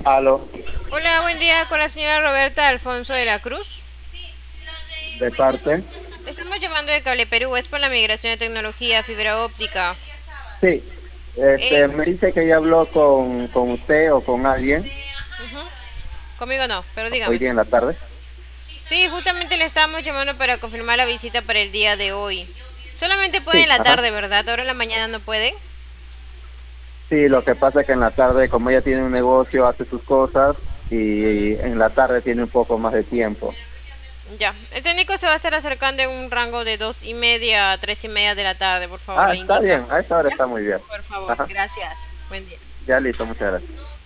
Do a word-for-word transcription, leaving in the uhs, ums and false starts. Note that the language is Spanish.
Aló, Hola, buen día con la señora Roberta Alfonso de la Cruz. de parte. Estamos llamando de Cable Perú, es por la migración de tecnología, fibra óptica. Sí, Eh, este, me dice que ya habló con, con usted o con alguien ujú. Conmigo no, pero hoy dígame. día en la tarde. Sí, justamente le estamos llamando para confirmar la visita para el día de hoy. Solamente puede en Sí, la ajá. tarde, ¿verdad? Ahora en la mañana no puede. Sí, lo que pasa es que en la tarde, como ella tiene un negocio, hace sus cosas y en la tarde tiene un poco más de tiempo. Ya. El técnico se va a estar acercando en un rango de dos y media a tres y media de la tarde, por favor, Ah, le está indica. bien, a esta hora ¿Ya? está muy bien. Por favor, Ajá, gracias. Buen día. ya listo, muchas gracias.